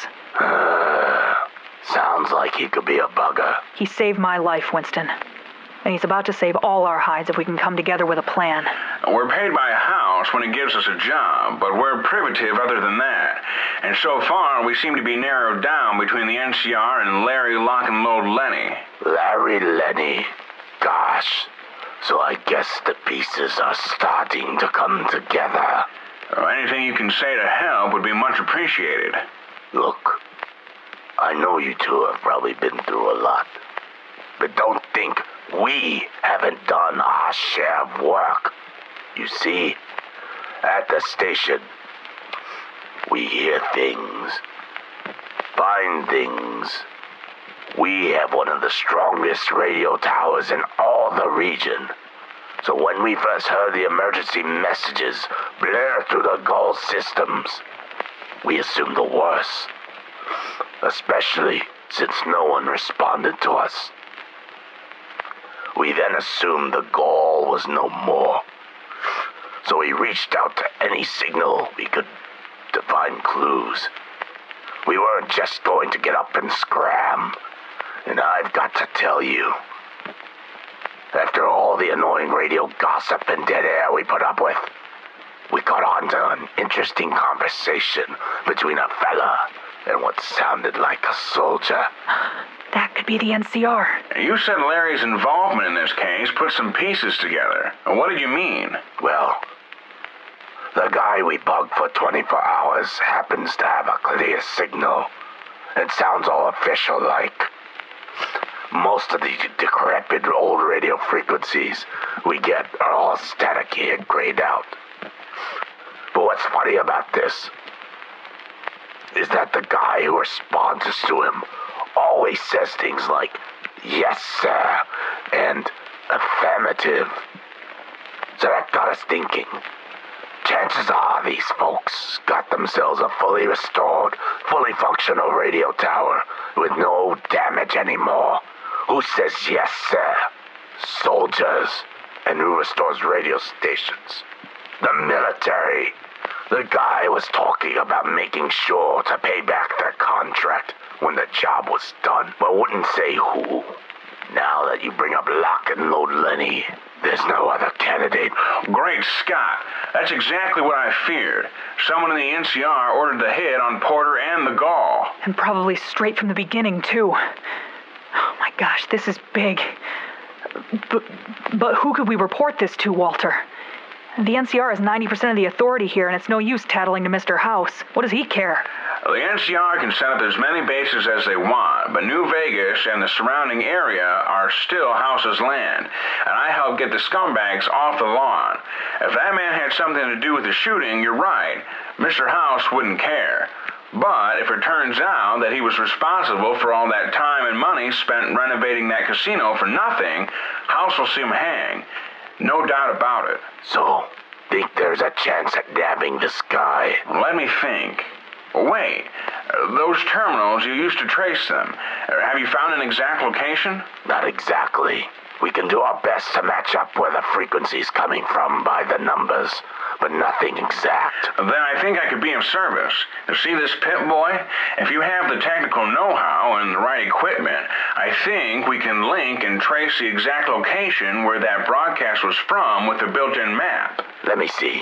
Sounds like he could be a bugger. He saved my life, Winston. And he's about to save all our hides if we can come together with a plan. We're paid by House when it gives us a job, but we're privative other than that. And so far, we seem to be narrowed down between the NCR and Larry Lock and Load Lenny. Larry Lenny. Gosh. So I guess the pieces are starting to come together. Anything you can say to help would be much appreciated. Look, I know you two have probably been through a lot. But don't think we haven't done our share of work. You see, at the station, we hear things, find things. We have one of the strongest radio towers in all the region. So when we first heard the emergency messages blare through the Gaul systems, we assumed the worst. Especially since no one responded to us. We then assumed the Gaul was no more. So we reached out to any signal we could to find clues. We weren't just going to get up and scram. And I've got to tell you, after all the annoying radio gossip and dead air we put up with, we got onto an interesting conversation between a fella and what sounded like a soldier. That could be the NCR. You said Larry's involvement in this case put some pieces together. What did you mean? Well, the guy we bugged for 24 hours happens to have a clear signal. It sounds all official-like. Most of the decrepit old radio frequencies we get are all staticky and grayed out. But what's funny about this is that the guy who responds to him always says things like, "Yes, sir," and "affirmative." So that got us thinking. Chances are these folks got themselves a fully restored, fully functional radio tower with no damage anymore. Who says yes, sir? Soldiers. And who restores radio stations? The military. The guy was talking about making sure to pay back their contract when the job was done, but wouldn't say who. Now that you bring up Lock and Load Lenny, there's no other candidate. Great Scott. That's exactly what I feared. Someone in the NCR ordered the hit on Porter and the Gaul. And probably straight from the beginning, too. Oh my gosh, this is big. But who could we report this to, Walter? The NCR has 90% of the authority here, and it's no use tattling to Mr. House. What does he care? The NCR can set up as many bases as they want, but New Vegas and the surrounding area are still House's land, and I helped get the scumbags off the lawn. If that man had something to do with the shooting, you're right. Mr. House wouldn't care. But if it turns out that he was responsible for all that time and money spent renovating that casino for nothing, House will see him hang. No doubt about it. So, think there's a chance at nabbing this guy? Let me think. Wait, those terminals, you used to trace them. Have you found an exact location? Not exactly. We can do our best to match up where the frequency's coming from by the numbers, but nothing exact. Then I think I could be of service. See this Pip boy? If you have the technical know-how and the right equipment, I think we can link and trace the exact location where that broadcast was from with a built-in map. Let me see.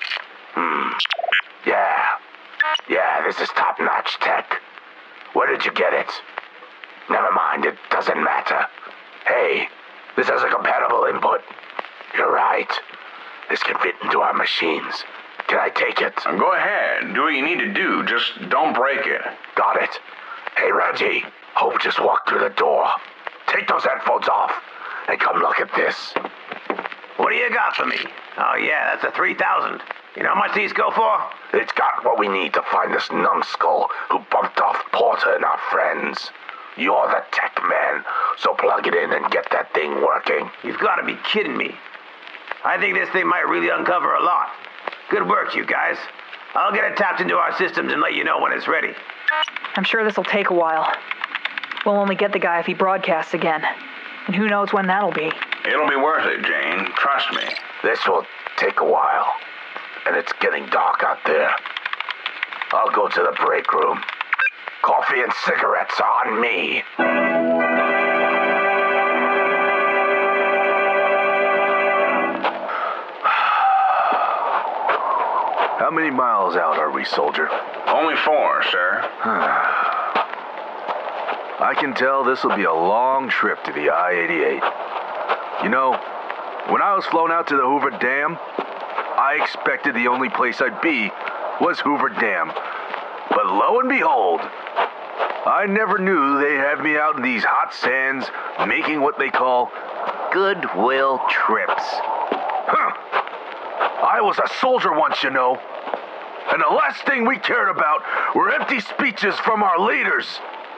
Yeah, this is top-notch tech. Where did you get it? Never mind, it doesn't matter. Hey, this has a compatible input. You're right. This can fit into our machines. Can I take it? Go ahead. Do what you need to do. Just don't break it. Got it. Hey, Reggie. Hope just walked through the door. Take those headphones off and come look at this. What do you got for me? Oh, yeah, that's a 3,000. You know how much these go for? It's got what we need to find this numbskull who bumped off Porter and our friends. You're the tech man, so plug it in and get that thing working. You've got to be kidding me. I think this thing might really uncover a lot. Good work, you guys. I'll get it tapped into our systems and let you know when it's ready. I'm sure this'll take a while. We'll only get the guy if he broadcasts again. And who knows when that'll be. It'll be worth it, Jane. Trust me. This will take a while. And it's getting dark out there. I'll go to the break room. Coffee and cigarettes on me. How many miles out are we, soldier? Only 4, sir. I can tell this will be a long trip to the I-88. You know, when I was flown out to the Hoover Dam, I expected the only place I'd be was Hoover Dam. But lo and behold, I never knew they'd have me out in these hot sands making what they call goodwill trips. I was a soldier once, you know. And the last thing we cared about were empty speeches from our leaders.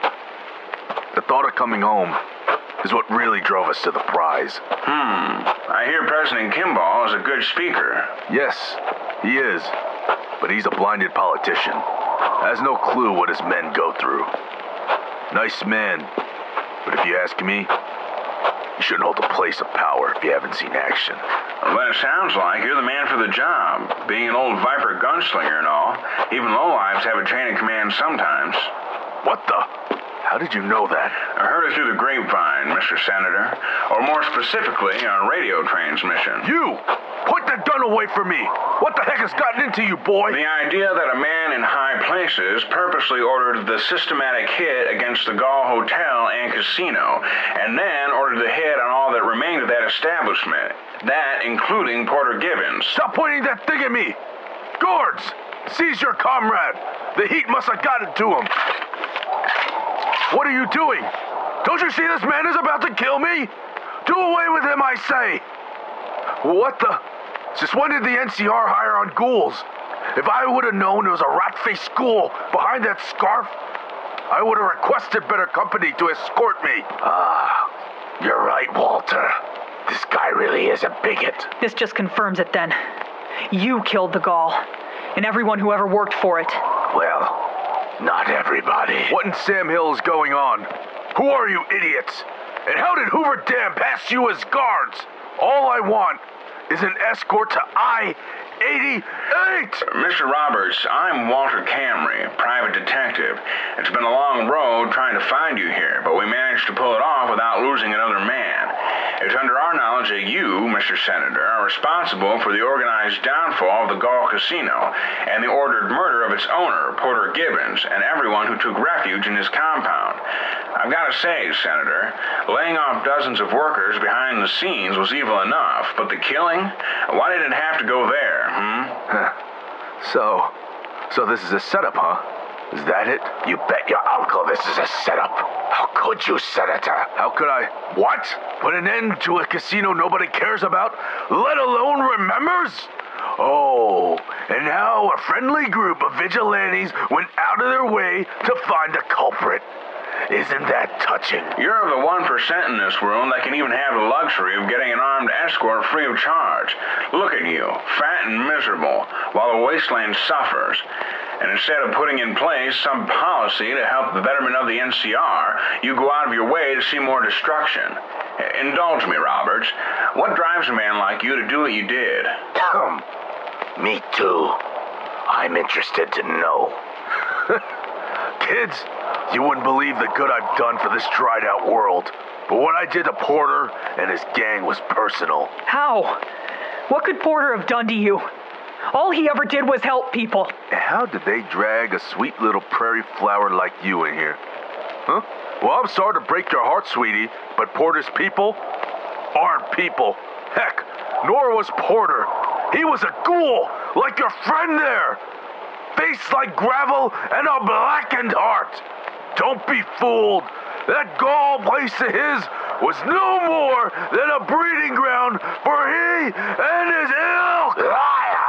The thought of coming home is what really drove us to the prize. I hear President Kimball is a good speaker. Yes, he is. But he's a blinded politician. Has no clue what his men go through. Nice man. But if you ask me, you shouldn't hold a place of power if you haven't seen action. Well, it sounds like you're the man for the job. Being an old Viper gunslinger and all, even lowlifes have a chain of command sometimes. What the? How did you know that? I heard it through the grapevine, Mr. Senator. Or more specifically, on radio transmission. You! Point that gun away from me! What the heck has gotten into you, boy? The idea that a man in high places purposely ordered the systematic hit against the Gall Hotel and Casino, and then ordered the hit on all that remained of that establishment. That including Porter Gibbons. Stop pointing that thing at me! Guards! Seize your comrade! The heat must have gotten to him. What are you doing? Don't you see this man is about to kill me? Do away with him, I say! What the? Since when did the NCR hire on ghouls? If I would have known there was a rat-faced ghoul behind that scarf, I would have requested better company to escort me. You're right, Walter. This guy really is a bigot. This just confirms it then. You killed the Gall, and everyone who ever worked for it. Well, not everybody. What in Sam Hill is going on? Who are you idiots? And how did Hoover Dam pass you as guards? All I want is an escort to I-88! Mr. Roberts, I'm Walter Camry, private detective. It's been a long road trying to find you here, but we managed to pull it off without losing another man. It's under our knowledge that you, Mr. Senator, are responsible for the organized downfall of the Gall Casino and the ordered murder of its owner, Porter Gibbons, and everyone who took refuge in his compound. I've got to say, Senator, laying off dozens of workers behind the scenes was evil enough, but the killing? Why did it have to go there, So this is a setup, huh? Is that it? You bet your uncle this is a setup. How could you, Senator? How could I? What? Put an end to a casino nobody cares about, let alone remembers? Oh, and now a friendly group of vigilantes went out of their way to find the culprit. Isn't that touching? You're of the 1% in this room that can even have the luxury of getting an armed escort free of charge. Look at you, fat and miserable, while the wasteland suffers. And instead of putting in place some policy to help the betterment of the NCR, you go out of your way to see more destruction. Indulge me, Roberts. What drives a man like you to do what you did? Me too. I'm interested to know. Kids, you wouldn't believe the good I've done for this dried-out world. But what I did to Porter and his gang was personal. How? What could Porter have done to you? All he ever did was help people. And how did they drag a sweet little prairie flower like you in here? Huh? Well, I'm sorry to break your heart, sweetie, but Porter's people aren't people. Heck, nor was Porter. He was a ghoul, like your friend there. Face like gravel and a blackened heart. Don't be fooled. That gall place of his was no more than a breeding ground for he and his ilk. Liar!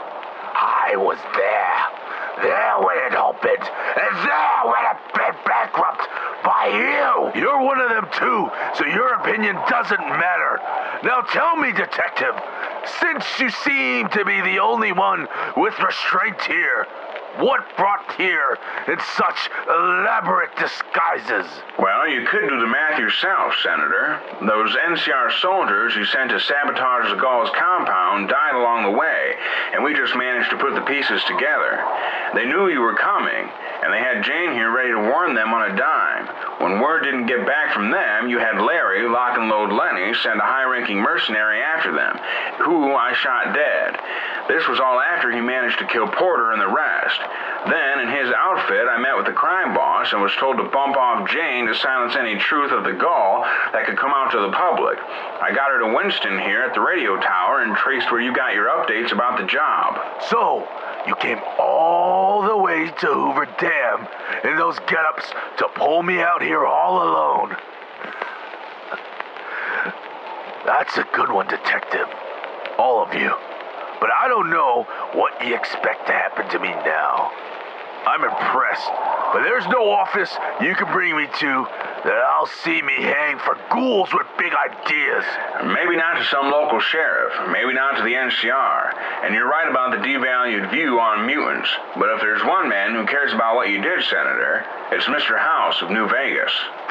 I was there when it opened, and there when it went bankrupt by you. You're one of them too, so your opinion doesn't matter. Now tell me, detective, since you seem to be the only one with restraint here, what brought here in such elaborate disguises? Well, you could do the math yourself, Senator. Those NCR soldiers you sent to sabotage the Gauls' compound died along the way, and we just managed to put the pieces together. They knew you were coming, and they had Jane here ready to warn them on a dime. When word didn't get back from them, you had Larry, Lock and Load Lenny, send a high-ranking mercenary after them, who I shot dead. This was all after he managed to kill Porter and the rest. Then, in his outfit, I met with the crime boss and was told to bump off Jane to silence any truth of the Gaul that could come out to the public. I got her to Winston here at the radio tower and traced where you got your updates about the job. So, you came all the way to Hoover Dam in those get-ups to pull me out here all alone. That's a good one, detective. All of you. But I don't know what you expect to happen to me now. I'm impressed, but there's no office you can bring me to that I'll see me hang for ghouls with big ideas. Maybe not to some local sheriff, maybe not to the NCR, and you're right about the devalued view on mutants. But if there's one man who cares about what you did, Senator, it's Mr. House of New Vegas.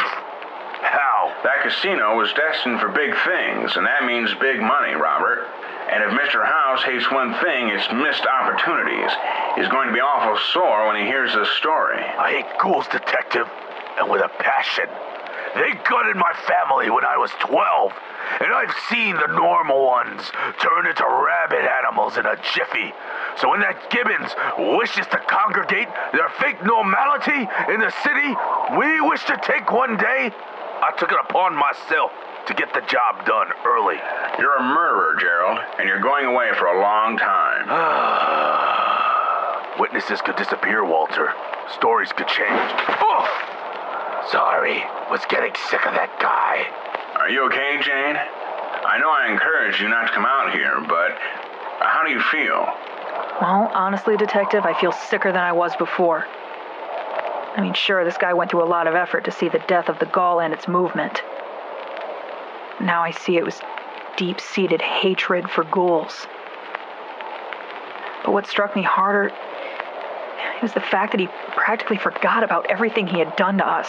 How? That casino was destined for big things, and that means big money, Robert. And if Mr. House hates one thing, it's missed opportunities. He's going to be awful sore when he hears this story. I hate ghouls, detective, and with a passion. They gutted my family when I was 12, and I've seen the normal ones turn into rabid animals in a jiffy. So when that Gibbons wishes to congregate their fake normality in the city we wish to take one day, I took it upon myself to get the job done early. You're a murderer, Gerald, and you're going away for a long time. Witnesses could disappear, Walter. Stories could change. Oh! Sorry, was getting sick of that guy. Are you okay, Jane? I know I encouraged you not to come out here, but how do you feel? Well, honestly, Detective, I feel sicker than I was before. I mean, sure, this guy went through a lot of effort to see the death of the Gaul and its movement. Now I see it was deep-seated hatred for ghouls. But what struck me harder was the fact that he practically forgot about everything he had done to us.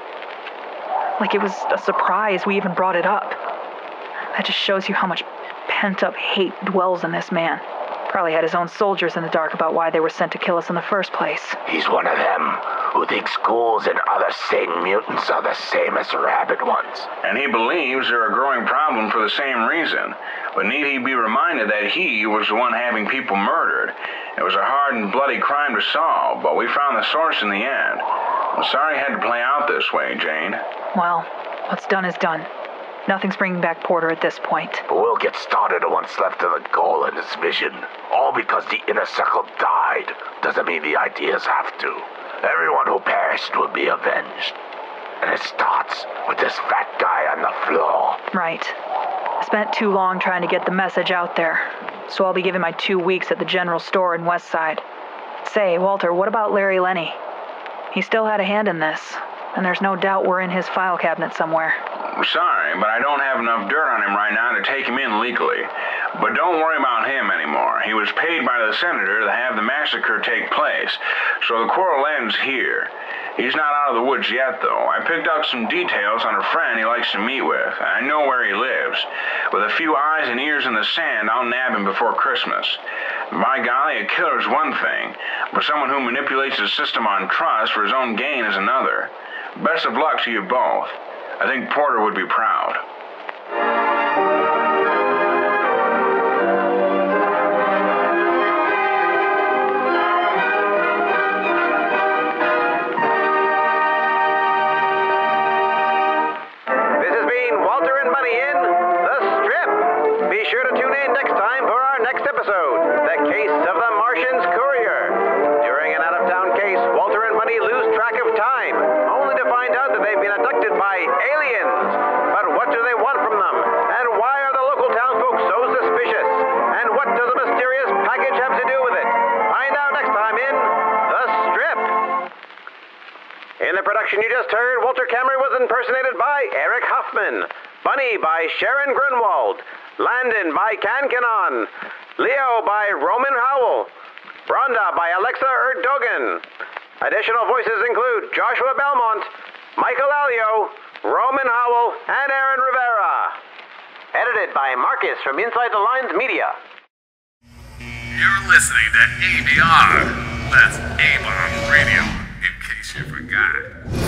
Like it was a surprise we even brought it up. That just shows you how much pent-up hate dwells in this man. Probably had his own soldiers in the dark about why they were sent to kill us in the first place. He's one of them who thinks ghouls and other sane mutants are the same as rabid ones. And he believes they're a growing problem for the same reason. But need he be reminded that he was the one having people murdered. It was a hard and bloody crime to solve, but we found the source in the end. I'm sorry it had to play out this way, Jane. Well, what's done is done. Nothing's bringing back Porter at this point. But we'll get started on what's left of the goal and his vision. All because the inner circle died doesn't mean the ideas have to. Everyone who perished will be avenged. And it starts with this fat guy on the floor. Right. I spent too long trying to get the message out there. So I'll be giving my 2 weeks at the general store in Westside. Say, Walter, what about Larry Lenny? He still had a hand in this. And there's no doubt we're in his file cabinet somewhere. Sorry, but I don't have enough dirt on him right now to take him in legally. But don't worry about him anymore. He was paid by the senator to have the massacre take place, so the quarrel ends here. He's not out of the woods yet, though. I picked out some details on a friend he likes to meet with. I know where he lives. With a few eyes and ears in the sand, I'll nab him before Christmas. By golly, a killer's one thing, but someone who manipulates the system on trust for his own gain is another. Best of luck to you both. I think Porter would be proud. This has been Walter and Bunny in The Strip. Be sure to tune in next time for our next episode, The Case of the Martian's Courier. During an out-of-town case, Walter and Bunny lose track of time, only to find out that they've been abducted by aliens. But what do they want from them? And why are the local townsfolk so suspicious? And what does a mysterious package have to do with it? Find out next time in The Strip. In the production you just heard, Walter Camry was impersonated by Eric Huffman, Bunny by Sharon Grunwald, Landon by Can Canon, Leo by Roman Howell, Rhonda by Alexa Erdogan. Additional voices include Joshua Belmont, Michael Alio, Roman Howell, and Aaron Rivera. Edited by Marcus from Inside the Lines Media. You're listening to ABR. That's A-Bomb Radio, in case you forgot.